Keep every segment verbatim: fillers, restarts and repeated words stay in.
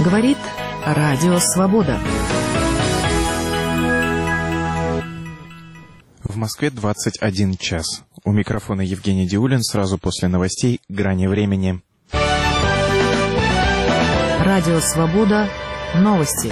Говорит Радио Свобода. В Москве двадцать один час. У микрофона Евгений Диулин. Сразу после новостей «Грани времени». Радио Свобода. Новости.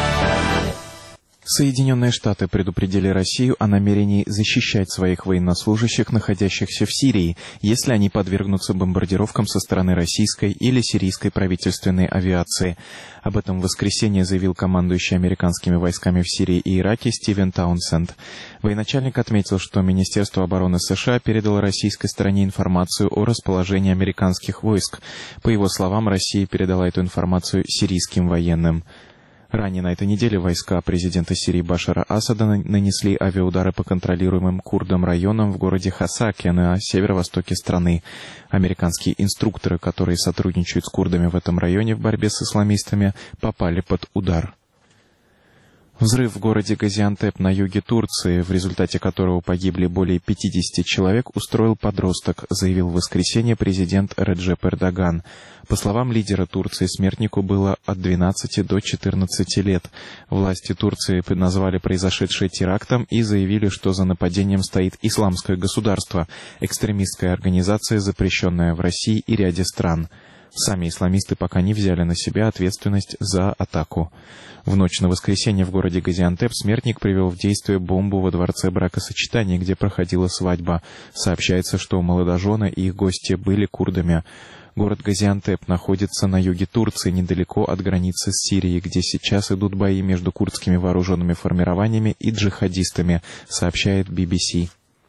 Соединенные Штаты предупредили Россию о намерении защищать своих военнослужащих, находящихся в Сирии, если они подвергнутся бомбардировкам со стороны российской или сирийской правительственной авиации. Об этом в воскресенье заявил командующий американскими войсками в Сирии и Ираке Стивен Таунсенд. Военачальник отметил, что Министерство обороны США передало российской стороне информацию о расположении американских войск. По его словам, Россия передала эту информацию сирийским военным. Ранее на этой неделе войска президента Сирии Башара Асада нанесли авиаудары по контролируемым курдам районам в городе Хасаке на северо-востоке страны. Американские инструкторы, которые сотрудничают с курдами в этом районе в борьбе с исламистами, попали под удар. Взрыв в городе Газиантеп на юге Турции, в результате которого погибли более пятьдесят человек, устроил подросток, заявил в воскресенье президент Реджеп Эрдоган. По словам лидера Турции, смертнику было от двенадцати до четырнадцати лет. Власти Турции назвали произошедшее терактом и заявили, что за нападением стоит Исламское государство, экстремистская организация, запрещенная в России и ряде стран. Сами исламисты пока не взяли на себя ответственность за атаку. В ночь на воскресенье в городе Газиантеп смертник привел в действие бомбу во дворце бракосочетания, где проходила свадьба. Сообщается, что молодожены и их гости были курдами. Город Газиантеп находится на юге Турции, недалеко от границы с Сирией, где сейчас идут бои между курдскими вооруженными формированиями и джихадистами, сообщает би би си.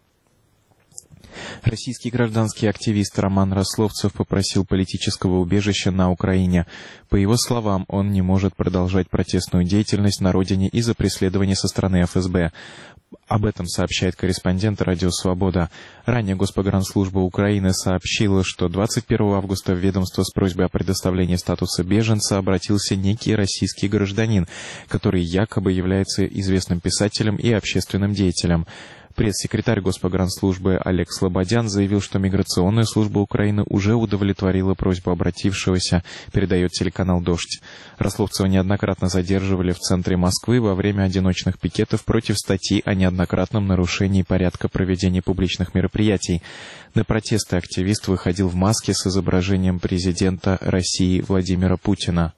Российский гражданский активист Роман Рословцев попросил политического убежища на Украине. По его словам, он не может продолжать протестную деятельность на родине из-за преследования со стороны эф эс бэ. Об этом сообщает корреспондент «Радио Свобода». Ранее Госпогранслужба Украины сообщила, что двадцать первого августа в ведомство с просьбой о предоставлении статуса беженца обратился некий российский гражданин, который якобы является известным писателем и общественным деятелем. Пресс-секретарь Госпогранслужбы Олег Слободян заявил, что Миграционная служба Украины уже удовлетворила просьбу обратившегося, передает телеканал «Дождь». Рословцева неоднократно задерживали в центре Москвы во время одиночных пикетов против статьи о неоднократном нарушении порядка проведения публичных мероприятий. На протесты активист выходил в маске с изображением президента России Владимира Путина.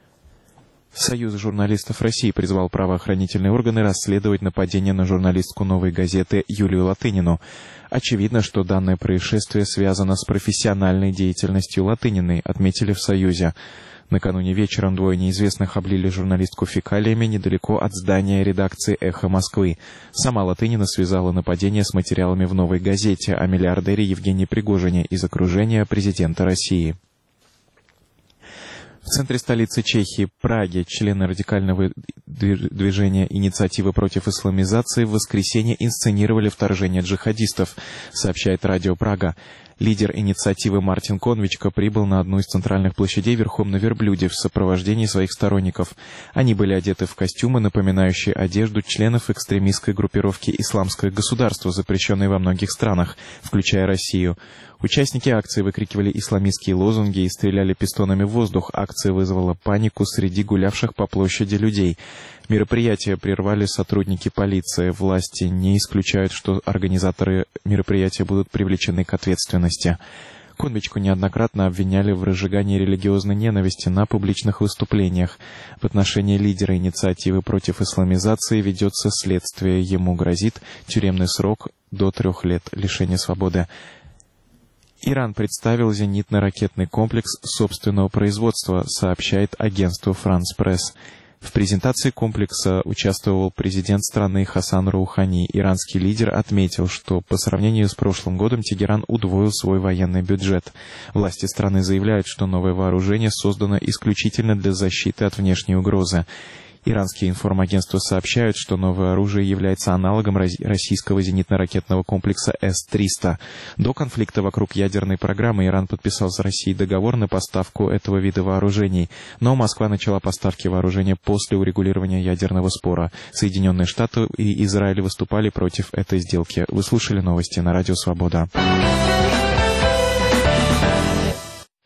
Союз журналистов России призвал правоохранительные органы расследовать нападение на журналистку «Новой газеты» Юлию Латынину. Очевидно, что данное происшествие связано с профессиональной деятельностью Латыниной, отметили в Союзе. Накануне вечером двое неизвестных облили журналистку фекалиями недалеко от здания редакции «Эхо Москвы». Сама Латынина связала нападение с материалами в «Новой газете» о миллиардере Евгении Пригожине из окружения президента России. В центре столицы Чехии, Праге, члены радикального движения «Инициатива против исламизации» в воскресенье инсценировали вторжение джихадистов, сообщает Радио Прага. Лидер инициативы Мартин Конвичка прибыл на одну из центральных площадей верхом на верблюде в сопровождении своих сторонников. Они были одеты в костюмы, напоминающие одежду членов экстремистской группировки «Исламское государство», запрещенной во многих странах, включая Россию. Участники акции выкрикивали исламистские лозунги и стреляли пистонами в воздух. Акция вызвала панику среди гулявших по площади людей. Мероприятие прервали сотрудники полиции. Власти не исключают, что организаторы мероприятия будут привлечены к ответственности. Конвичку неоднократно обвиняли в разжигании религиозной ненависти на публичных выступлениях. В отношении лидера инициативы против исламизации ведется следствие. Ему грозит тюремный срок до трех лет лишения свободы. Иран представил зенитно-ракетный комплекс собственного производства, сообщает агентство «Франс Пресс». В презентации комплекса участвовал президент страны Хасан Роухани. Иранский лидер отметил, что по сравнению с прошлым годом Тегеран удвоил свой военный бюджет. Власти страны заявляют, что новое вооружение создано исключительно для защиты от внешней угрозы. Иранские информагентства сообщают, что новое оружие является аналогом российского зенитно-ракетного комплекса эс триста. До конфликта вокруг ядерной программы Иран подписал с Россией договор на поставку этого вида вооружений, но Москва начала поставки вооружения после урегулирования ядерного спора. Соединенные Штаты и Израиль выступали против этой сделки. Вы слушали новости на Радио Свобода.